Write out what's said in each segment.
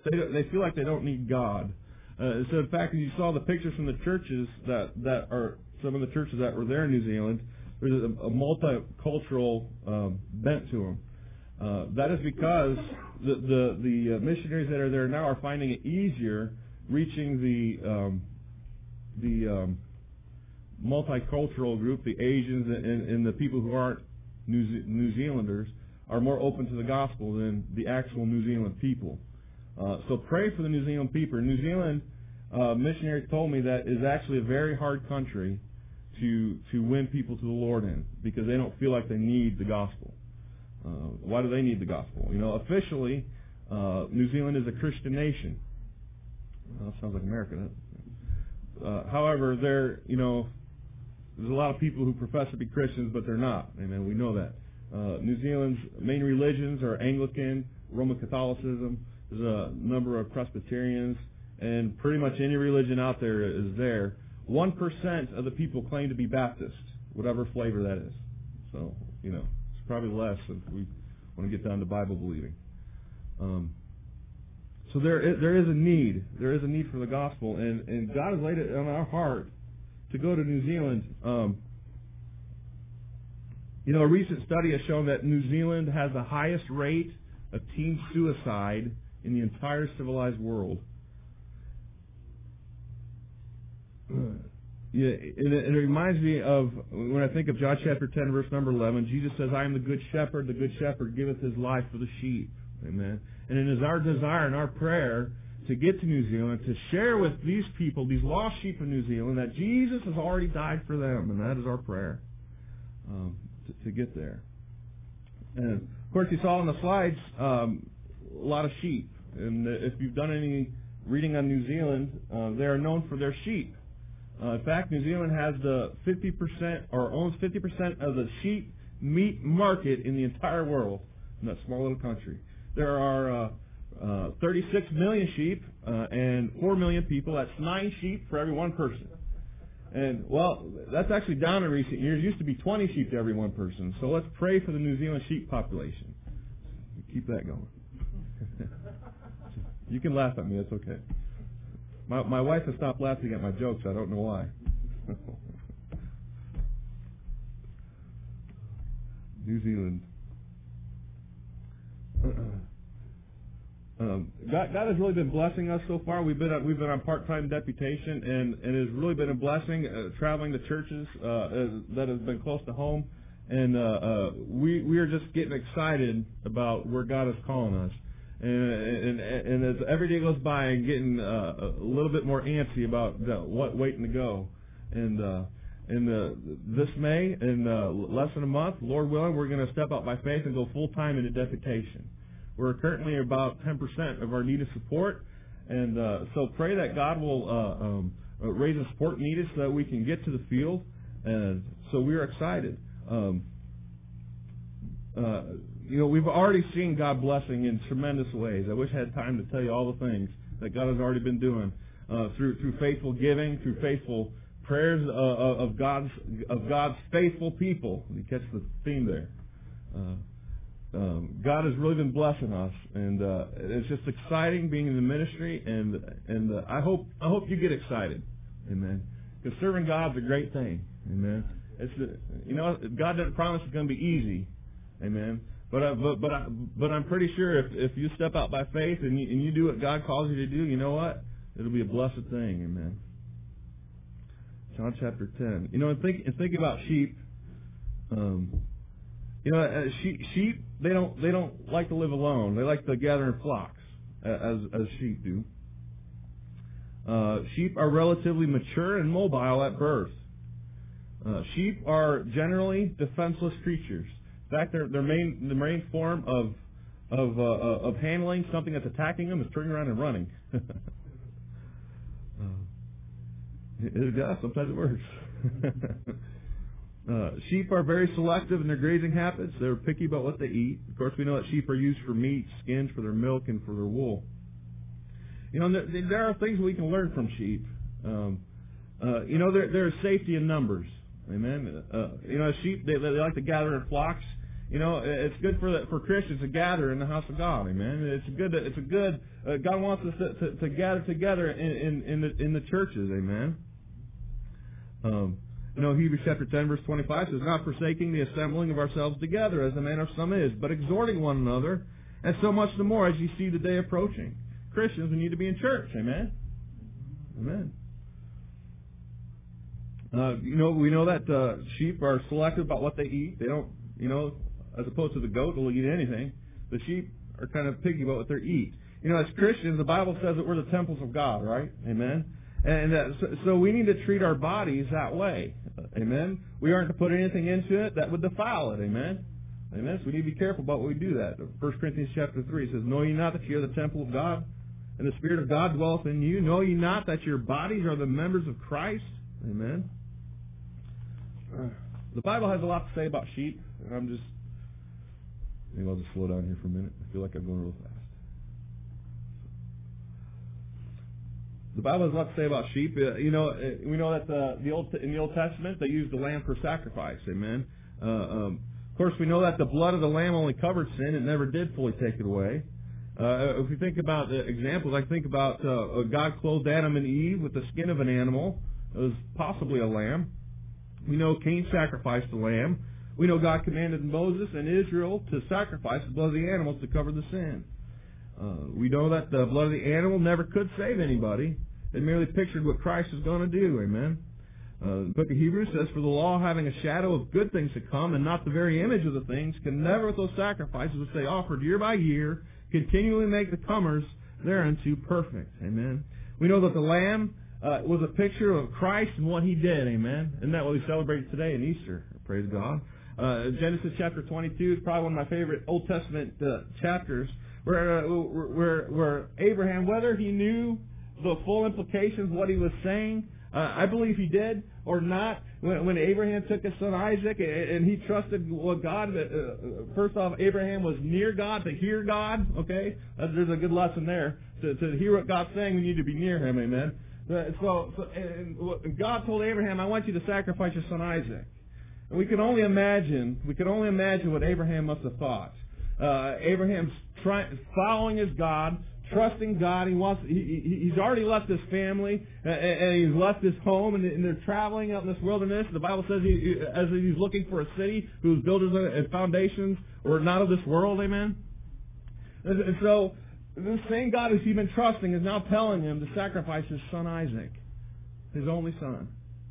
they feel like they don't need God. So in fact, you saw the pictures from the churches that are some of the churches that were there in New Zealand. There's a multicultural bent to them. That is because the missionaries that are there now are finding it easier reaching the multicultural group, the Asians and the people who aren't New Zealanders are more open to the gospel than the actual New Zealand people. So pray for the New Zealand people. New Zealand missionaries told me that is actually a very hard country to win people to the Lord in, because they don't feel like they need the gospel. Why do they need the gospel? Officially, New Zealand is a Christian nation. That sounds like America. However, there's a lot of people who profess to be Christians, but they're not. Amen. We know that. New Zealand's main religions are Anglican, Roman Catholicism. There's a number of Presbyterians, and pretty much any religion out there is there. 1% of the people claim to be Baptist, whatever flavor that is. So, it's probably less if we want to get down to Bible believing. So there is a need. There is a need for the gospel, and God has laid it on our heart to go to New Zealand. A recent study has shown that New Zealand has the highest rate of teen suicide in the entire civilized world. Yeah, it reminds me of when I think of John chapter 10, verse number 11. Jesus says, "I am the good shepherd. The good shepherd giveth his life for the sheep." Amen. And it is our desire and our prayer to get to New Zealand, to share with these people, these lost sheep of New Zealand, that Jesus has already died for them, and that is our prayer to get there. And of course, you saw on the slides a lot of sheep. And if you've done any reading on New Zealand, they are known for their sheep. In fact, New Zealand has the 50% or owns 50% of the sheep meat market in the entire world in that small little country. There are 36 million sheep and 4 million people. That's 9 sheep for every one person. And, well, that's actually down in recent years. It used to be 20 sheep to every one person. So let's pray for the New Zealand sheep population. Keep that going. You can laugh at me. It's okay. My wife has stopped laughing at my jokes. I don't know why. New Zealand. God has really been blessing us so far. We've been on part-time deputation, and it has really been a blessing traveling to churches that have been close to home. And we are just getting excited about where God is calling us. And as every day goes by, and getting a little bit more antsy about waiting to go. And this May, in less than a month, Lord willing, we're going to step out by faith and go full-time into deputation. We're currently about 10% of our needed support, and so pray that God will raise the support needed so that we can get to the field. And so we're excited. We've already seen God blessing in tremendous ways. I wish I had time to tell you all the things that God has already been doing through faithful giving, through faithful prayers of God's faithful people. You catch the theme there. God has really been blessing us, and it's just exciting being in the ministry. And I hope you get excited, amen. Because serving God is a great thing, amen. God didn't promise it's going to be easy, amen. But I'm pretty sure if you step out by faith and you do what God calls you to do, you know what? It'll be a blessed thing, amen. John chapter 10. And think about sheep. Sheep they don't like to live alone. They like to gather in flocks, as sheep do. Sheep are relatively mature and mobile at birth. Sheep are generally defenseless creatures. In fact, their main form of handling something that's attacking them is turning around and running. Yeah, sometimes it works. Sheep are very selective in their grazing habits. They're picky about what they eat. Of course, we know that sheep are used for meat, skins, for their milk, and for their wool. There are things we can learn from sheep. There is safety in numbers. Amen. Sheep, they like to gather in flocks. You know, it's good for Christians to gather in the house of God. Amen. It's a good. God wants us to gather together in the churches. Amen. You know, Hebrews chapter 10, verse 25 says, "Not forsaking the assembling of ourselves together, as the manner of some is, but exhorting one another, and so much the more as you see the day approaching." Christians, we need to be in church. Amen. Amen. You know, we know that sheep are selective about what they eat. They don't, you know, as opposed to the goat, they'll eat anything. The sheep are kind of picky about what they eat. You know, as Christians, the Bible says that we're the temples of God, right? Amen. And so we need to treat our bodies that way. Amen. We aren't to put anything into it that would defile it. Amen. Amen. So we need to be careful about what we do that. 1 Corinthians chapter 3 says, "Know ye not that ye are the temple of God, and the Spirit of God dwelleth in you? Know ye not that your bodies are the members of Christ?" Amen. The Bible has a lot to say about sheep, and maybe I'll just slow down here for a minute. I feel like I'm going real fast. The Bible has a lot to say about sheep. You know, we know that in the Old Testament they used the lamb for sacrifice. Amen. Of course, we know that the blood of the lamb only covered sin; it never did fully take it away. If we think about examples, I think about God clothed Adam and Eve with the skin of an animal. It was possibly a lamb. We know Cain sacrificed the lamb. We know God commanded Moses and Israel to sacrifice the blood of the animals to cover the sin. We know that the blood of the animal never could save anybody. It merely pictured what Christ is going to do. Amen. The book of Hebrews says, "For the law, having a shadow of good things to come, and not the very image of the things, can never with those sacrifices which they offered year by year continually make the comers thereunto perfect." Amen. We know that the lamb was a picture of Christ and what He did. Amen. Isn't that what we celebrate today in Easter? Praise God. Genesis chapter 22 is probably one of my favorite Old Testament chapters, where Abraham, whether he knew the full implications of what he was saying, I believe he did or not. When Abraham took his son Isaac and he trusted what God, first off, Abraham was near God to hear God. Okay, there's a good lesson there. To hear what God's saying, we need to be near Him. Amen. So God told Abraham, "I want you to sacrifice your son Isaac." And we can only imagine what Abraham must have thought. Abraham's following his God, trusting God. He's already left his family and he's left his home, and they're traveling out in this wilderness. The Bible says as he's looking for a city whose builders and foundations were not of this world. Amen. And so this same God who's been trusting is now telling him to sacrifice his son Isaac, his only son.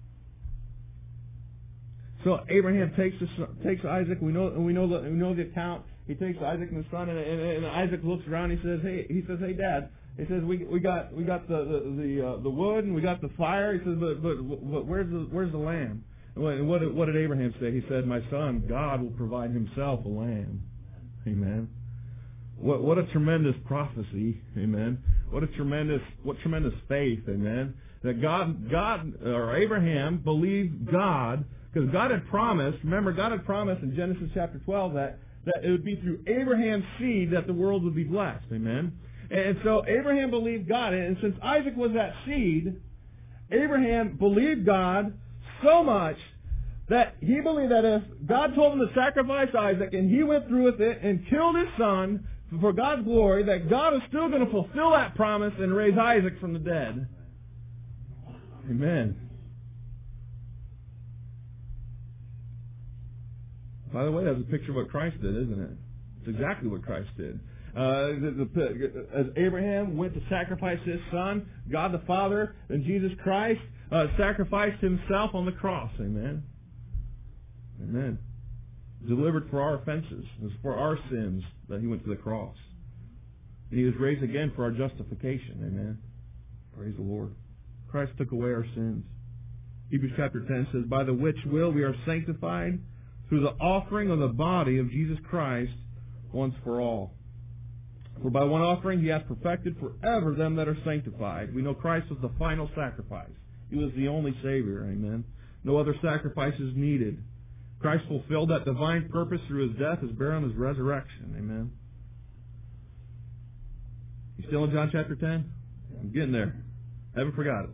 So Abraham takes Isaac. We know the account. He takes Isaac and his son, and Isaac looks around. He says, "Hey, Dad." He says, "We got the wood and we got the fire." He says, "But where's the lamb?" And what did Abraham say? He said, "My son, God will provide Himself a lamb." Amen. What a tremendous prophecy. Amen. What tremendous faith. Amen. That Abraham believed God, because God had promised. Remember, God had promised in Genesis chapter 12 that it would be through Abraham's seed that the world would be blessed. Amen. And so Abraham believed God. And since Isaac was that seed, Abraham believed God so much that he believed that if God told him to sacrifice Isaac and he went through with it and killed his son for God's glory, that God was still going to fulfill that promise and raise Isaac from the dead. Amen. By the way, that's a picture of what Christ did, isn't it? It's exactly what Christ did. As Abraham went to sacrifice his son, God the Father and Jesus Christ sacrificed Himself on the cross. Amen. Amen. Delivered for our offenses. It was for our sins that He went to the cross. And He was raised again for our justification. Amen. Praise the Lord. Christ took away our sins. Hebrews chapter 10 says, "By the which will we are sanctified through the offering of the body of Jesus Christ once for all. For by one offering He hath perfected forever them that are sanctified." We know Christ was the final sacrifice. He was the only Savior. Amen. No other sacrifice is needed. Christ fulfilled that divine purpose through His death, His burial, and His resurrection. Amen. You still in John chapter 10? I'm getting there. I haven't forgot it.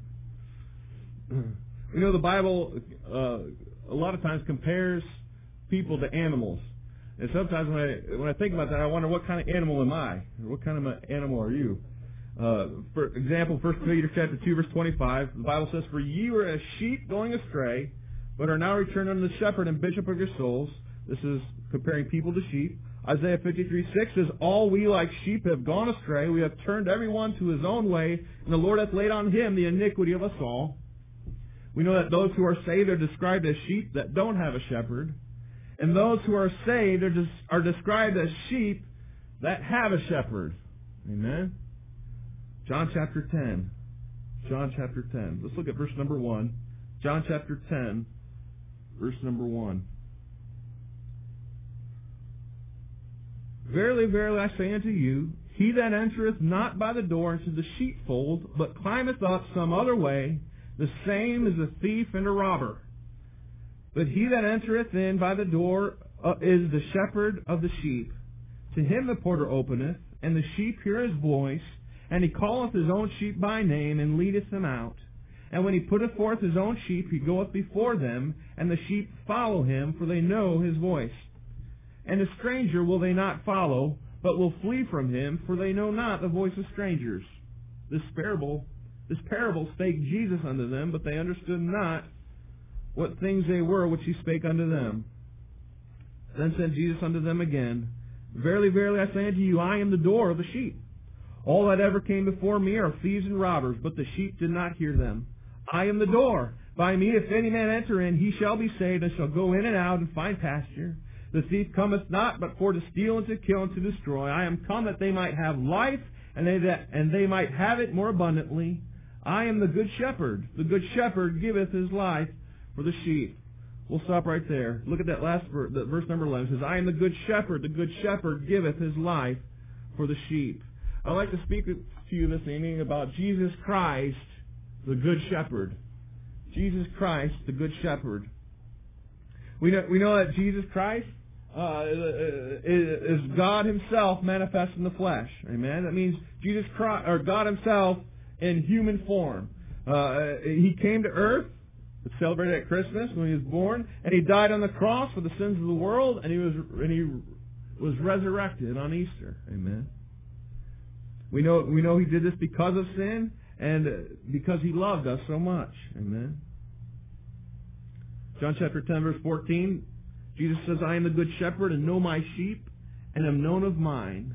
We know the Bible a lot of times compares people to animals. And sometimes when I think about that, I wonder, what kind of animal am I? What kind of animal are you? For example, 1 Peter chapter 2, verse 25, the Bible says, "For ye were as sheep going astray, but are now returned unto the shepherd and bishop of your souls." This is comparing people to sheep. Isaiah 53:6 says, "All we like sheep have gone astray. We have turned every one to his own way, and the Lord hath laid on him the iniquity of us all." We know that those who are saved are described as sheep that don't have a shepherd. And those who are saved are described as sheep that have a shepherd. Amen? John chapter 10. John chapter 10. Let's look at verse number 1. John chapter 10, verse number 1. "Verily, verily, I say unto you, he that entereth not by the door into the sheepfold, but climbeth up some other way, the same is a thief and a robber. But he that entereth in by the door is the shepherd of the sheep. To him the porter openeth, and the sheep hear his voice, and he calleth his own sheep by name, and leadeth them out. And when he putteth forth his own sheep, he goeth before them, and the sheep follow him, for they know his voice. And a stranger will they not follow, but will flee from him, for they know not the voice of strangers." This parable spake Jesus unto them, but they understood not what things they were which he spake unto them. Then said Jesus unto them again, "Verily, verily, I say unto you, I am the door of the sheep. All that ever came before me are thieves and robbers, but the sheep did not hear them. I am the door. By me, if any man enter in, he shall be saved, and shall go in and out and find pasture. The thief cometh not, but for to steal and to kill and to destroy. I am come that they might have life, and they might have it more abundantly. I am the good shepherd. The good shepherd giveth his life for the sheep." We'll stop right there. Look at that last verse, verse number 11. It says, "I am the good shepherd. The good shepherd giveth his life for the sheep." I'd like to speak to you this evening about Jesus Christ, the good shepherd. Jesus Christ, the good shepherd. We know that Jesus Christ is God Himself manifest in the flesh. Amen. That means Jesus Christ, or God Himself in human form. He came to earth. It's celebrated at Christmas when He was born, and He died on the cross for the sins of the world, and He was resurrected on Easter. Amen. We know He did this because of sin and because He loved us so much. Amen. John chapter 10, verse 14, Jesus says, "I am the good shepherd, and know my sheep, and am known of mine."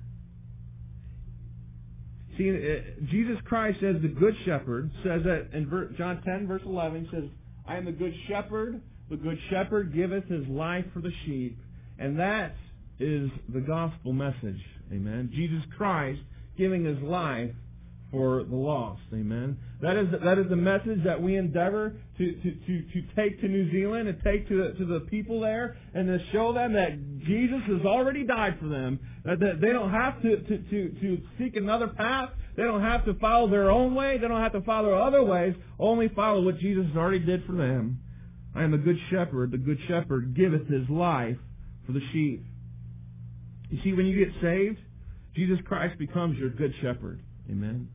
See, Jesus Christ as the good shepherd says that in John 10, verse 11, He says, "I am the good shepherd. The good shepherd giveth his life for the sheep." And that is the gospel message. Amen. Jesus Christ giving His life for the lost. Amen. That is the message that we endeavor to take to New Zealand and take to the people there, and to show them that Jesus has already died for them. That they don't have to seek another path. They don't have to follow their own way. They don't have to follow other ways. Only follow what Jesus already did for them. "I am the good shepherd. The good shepherd giveth his life for the sheep." You see, when you get saved, Jesus Christ becomes your good shepherd. Amen.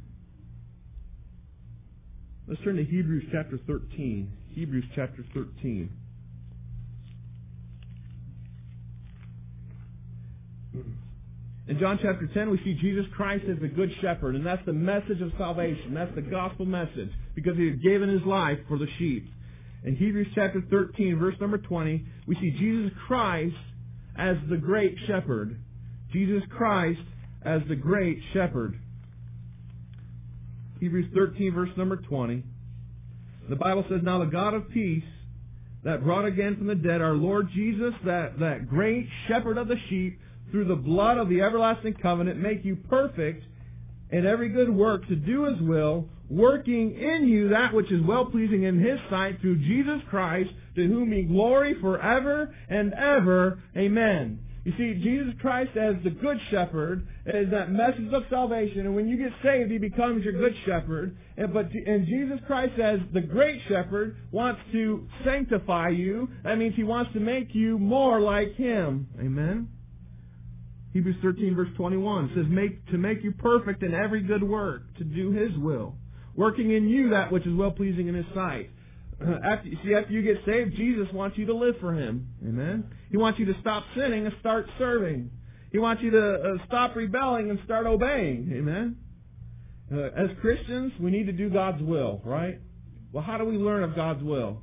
Let's turn to Hebrews chapter 13. Hebrews chapter 13. In John chapter 10, we see Jesus Christ as the good shepherd, and that's the message of salvation. That's the gospel message, because He has given His life for the sheep. In Hebrews chapter 13, verse number 20, we see Jesus Christ as the great shepherd. Jesus Christ as the great shepherd. Hebrews 13, verse number 20. The Bible says, "Now the God of peace, that brought again from the dead our Lord Jesus, that great shepherd of the sheep, through the blood of the everlasting covenant, make you perfect in every good work to do His will, working in you that which is well-pleasing in His sight, through Jesus Christ, to whom be glory forever and ever. Amen." You see, Jesus Christ as the good shepherd is that message of salvation. And when you get saved, He becomes your good shepherd. And Jesus Christ as the great shepherd wants to sanctify you. That means He wants to make you more like Him. Amen. Hebrews 13, verse 21 says, to make you perfect in every good work, to do His will, working in you that which is well-pleasing in His sight. after you get saved, Jesus wants you to live for Him. Amen? He wants you to stop sinning and start serving. He wants you to stop rebelling and start obeying. Amen? As Christians, we need to do God's will, right? Well, how do we learn of God's will?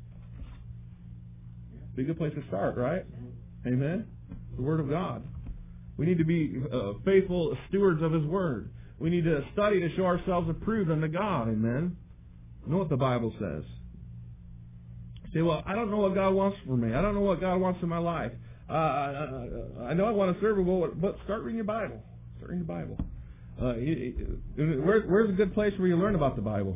Be a good place to start, right? Amen? The Word of God. We need to be faithful stewards of His Word. We need to study to show ourselves approved unto God. Amen? You know what the Bible says. You say, well, I don't know what God wants for me. I don't know what God wants in my life. I know I want to serve Him, but start reading your Bible. Start reading your Bible. Where's a good place where you learn about the Bible?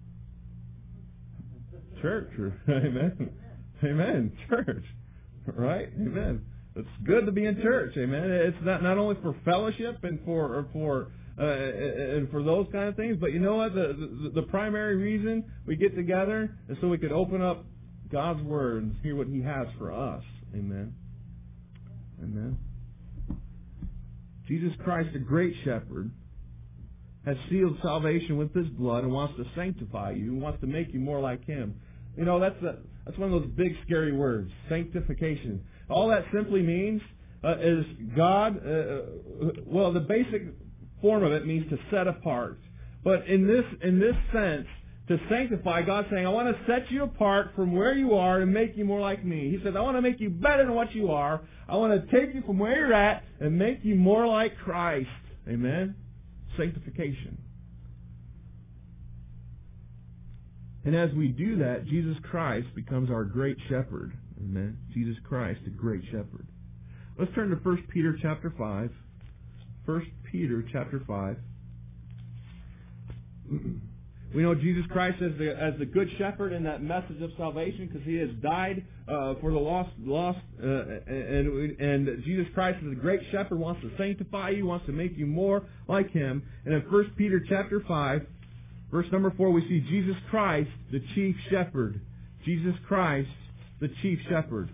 Church. Amen. Amen. Church. Right? Amen. It's good to be in church. Amen. It's not only for fellowship and for those kind of things, but you know what? The primary reason we get together is so we could open up God's Word and hear what He has for us. Amen. Amen. Jesus Christ, the great shepherd, has sealed salvation with His blood and wants to sanctify you and wants to make you more like Him. You know, that's one of those big scary words, sanctification. All that simply means is God, the basic form of it means to set apart. But in this sense, to sanctify, God's saying, I want to set you apart from where you are and make you more like me. He says, I want to make you better than what you are. I want to take you from where you're at and make you more like Christ. Amen? Sanctification. And as we do that, Jesus Christ becomes our great shepherd. Amen? Jesus Christ, the great shepherd. Let's turn to 1 Peter chapter 5. 1 Peter chapter 5. We know Jesus Christ as the good shepherd in that message of salvation because He has died for the lost, and Jesus Christ as the great shepherd wants to sanctify you, wants to make you more like Him. And in 1 Peter chapter 5, verse number 4, we see Jesus Christ, the chief shepherd. Jesus Christ, the chief shepherd.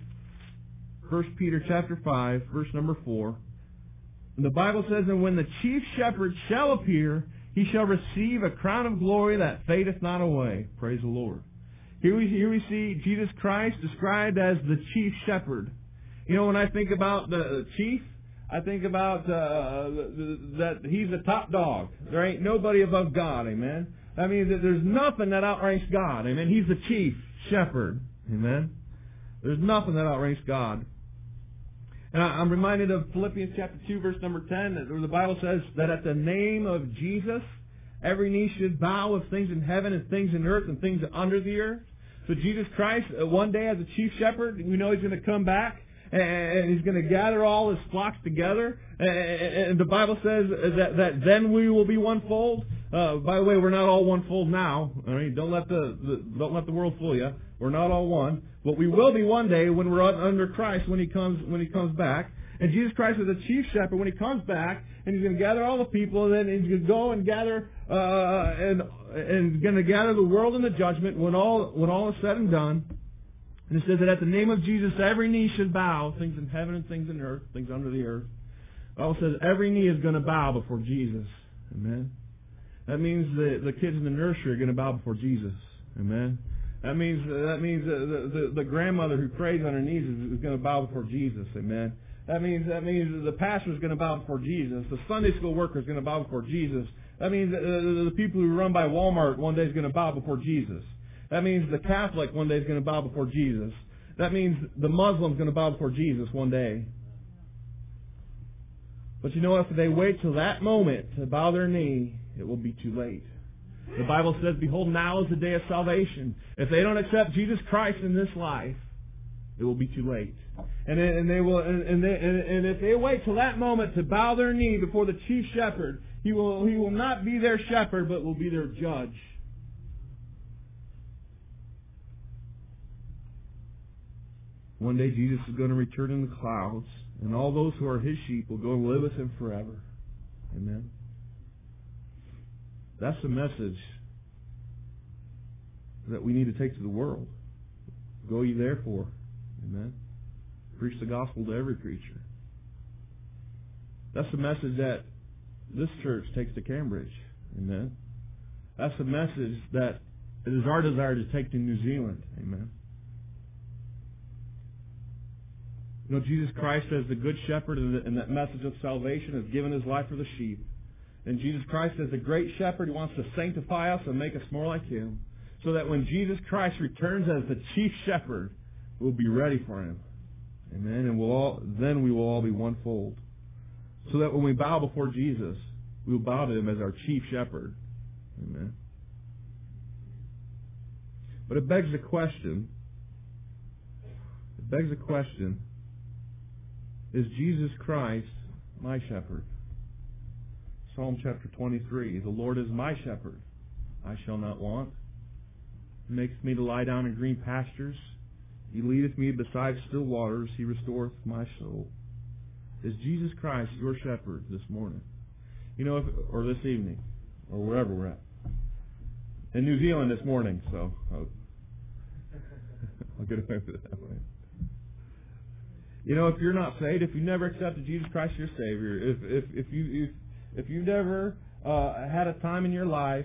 1 Peter chapter 5, verse number 4. And the Bible says, and when the chief shepherd shall appear, He shall receive a crown of glory that fadeth not away. Praise the Lord. Here we see Jesus Christ described as the chief shepherd. You know, when I think about the chief, I think about that He's the top dog. There ain't nobody above God. Amen. That means that there's nothing that outranks God. Amen. He's the chief shepherd. Amen. There's nothing that outranks God. And I'm reminded of Philippians chapter 2, verse number 10, where the Bible says that at the name of Jesus, every knee should bow of things in heaven and things in earth and things under the earth. So Jesus Christ, one day as a chief shepherd, we know He's going to come back and He's going to gather all His flocks together. And the Bible says that then we will be one fold. By the way, we're not all one fold now. All right? Don't let the world fool you. We're not all one. But we will be one day when we're under Christ when He comes back. And Jesus Christ is the chief shepherd when He comes back, and He's going to gather all the people, and then He's going to go and gather and going to gather the world in the judgment when all is said and done. And it says that at the name of Jesus, every knee should bow, things in heaven and things in earth, things under the earth. The Bible says every knee is going to bow before Jesus. Amen. That means the kids in the nursery are going to bow before Jesus. Amen. That means the grandmother who prays on her knees is going to bow before Jesus. Amen. That means the pastor is going to bow before Jesus. The Sunday school worker is going to bow before Jesus. That means the people who run by Walmart one day is going to bow before Jesus. That means the Catholic one day is going to bow before Jesus. That means the Muslim is going to bow before Jesus one day. But you know what? If they wait till that moment to bow their knee, it will be too late. The Bible says, behold, now is the day of salvation. If they don't accept Jesus Christ in this life, it will be too late. And if they wait till that moment to bow their knee before the chief shepherd, he will not be their shepherd, but will be their judge. One day Jesus is going to return in the clouds, and all those who are His sheep will go and live with Him forever. Amen. That's the message that we need to take to the world. Go ye therefore. Amen. Preach the gospel to every creature. That's the message that this church takes to Cambridge. Amen. That's the message that It is our desire to take to New Zealand. Amen. You know, Jesus Christ as the Good Shepherd and that message of salvation has given His life for the sheep. And Jesus Christ as the great shepherd, He wants to sanctify us and make us more like Him, so that when Jesus Christ returns as the chief shepherd, we'll be ready for Him. Amen. And then we will all be one fold. So that when we bow before Jesus, we will bow to Him as our chief shepherd. Amen. But it begs the question, is Jesus Christ my shepherd? Psalm chapter 23, the Lord is my shepherd, I shall not want. He makes me to lie down in green pastures. He leadeth me beside still waters. He restoreth my soul. Is Jesus Christ your shepherd this morning? You know, or this evening, or wherever we're at. In New Zealand this morning, so I'll get away with it that way. You know, if you're not saved, if you never accepted Jesus Christ as your Savior, if you never had a time in your life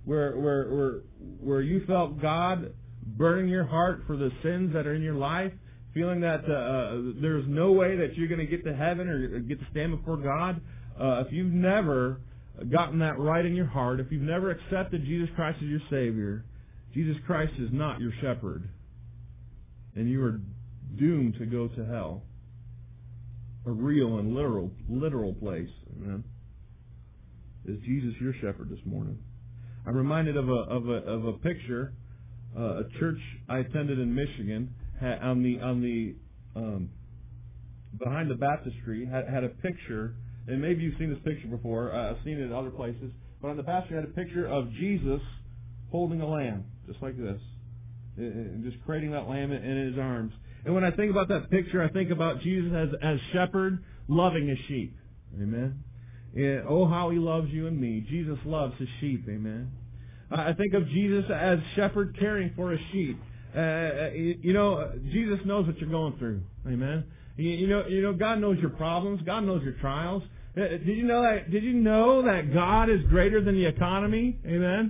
where you felt God burning your heart for the sins that are in your life, feeling that there's no way that you're going to get to heaven or get to stand before God, if you've never gotten that right in your heart, if you've never accepted Jesus Christ as your Savior, Jesus Christ is not your shepherd, and you are doomed to go to hell, a real and literal place. Amen. Is Jesus your shepherd this morning? I'm reminded of a picture. A church I attended in Michigan on the behind the baptistry had a picture, and maybe you've seen this picture before. I've seen it in other places, but on the baptistry had a picture of Jesus holding a lamb, just like this, and just cradling that lamb in His arms. And when I think about that picture, I think about Jesus as shepherd loving His sheep. Amen. Yeah, oh, how He loves you and me. Jesus loves His sheep. Amen. I think of Jesus as shepherd caring for His sheep. You know, Jesus knows what you're going through. Amen. You know, God knows your problems. God knows your trials. Did you know that God is greater than the economy? Amen.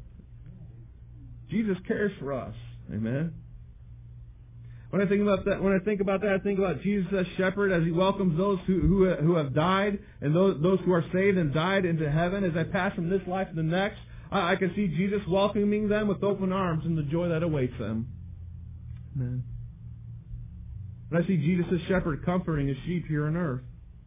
Jesus cares for us. Amen. When I think about that, I think about Jesus as shepherd, as He welcomes those who have died and those who are saved and died into heaven. As I pass from this life to the next, I can see Jesus welcoming them with open arms and the joy that awaits them. Amen. And I see Jesus as shepherd comforting His sheep here on earth.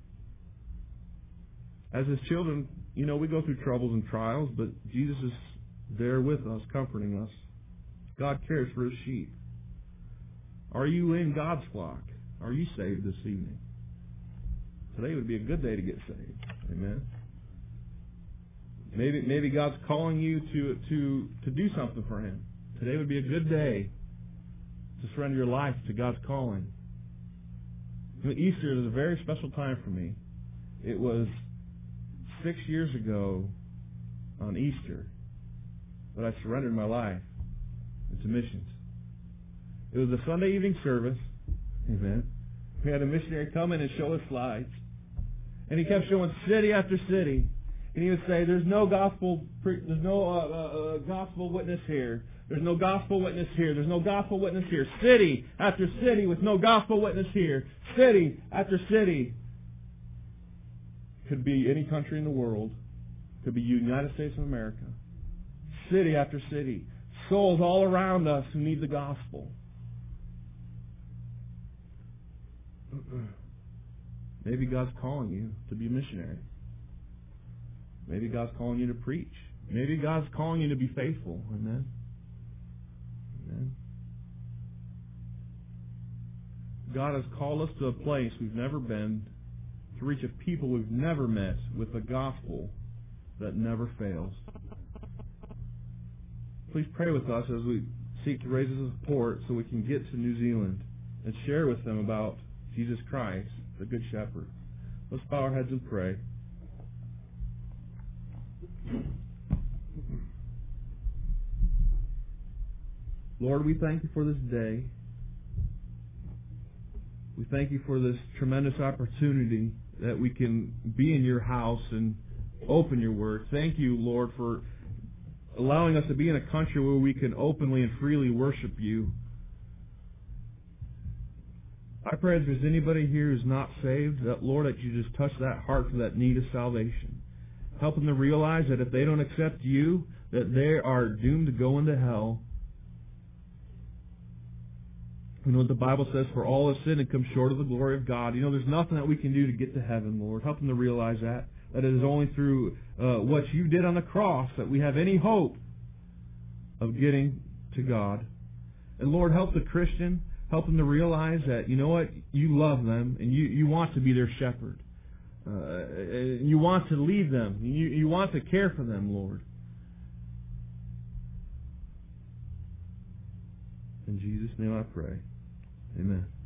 As His children, you know, we go through troubles and trials, but Jesus is there with us, comforting us. God cares for His sheep. Are you in God's flock? Are you saved this evening? Today would be a good day to get saved. Amen. Maybe God's calling you to do something for Him. Today would be a good day to surrender your life to God's calling. You know, Easter is a very special time for me. It was 6 years ago on Easter that I surrendered my life into missions. It was a Sunday evening service. Amen. We had a missionary come in and show us slides. And he kept showing city after city. And he would say, there's no gospel witness here. There's no gospel witness here. There's no gospel witness here. City after city with no gospel witness here. City after city. Could be any country in the world. Could be United States of America. City after city. Souls all around us who need the gospel. Maybe God's calling you to be a missionary. Maybe God's calling you to preach. Maybe God's calling you to be faithful. Amen. Amen. God has called us to a place we've never been, to reach a people we've never met with a gospel that never fails. Please pray with us as we seek to raise us support so we can get to New Zealand and share with them about Jesus Christ, the Good Shepherd. Let's bow our heads and pray. Lord, we thank You for this day. We thank You for this tremendous opportunity that we can be in Your house and open Your Word. Thank You, Lord, for allowing us to be in a country where we can openly and freely worship You. I pray if there's anybody here who's not saved, that, Lord, that You just touch that heart for that need of salvation. Help them to realize that if they don't accept You, that they are doomed to go into hell. You know what the Bible says, for all have sinned and come short of the glory of God. You know, there's nothing that we can do to get to heaven, Lord. Help them to realize that it is only through what You did on the cross that we have any hope of getting to God. And Lord, help the Christian, help them to realize that, you know what, You love them and you want to be their shepherd. You want to lead them. You want to care for them, Lord. In Jesus' name I pray. Amen.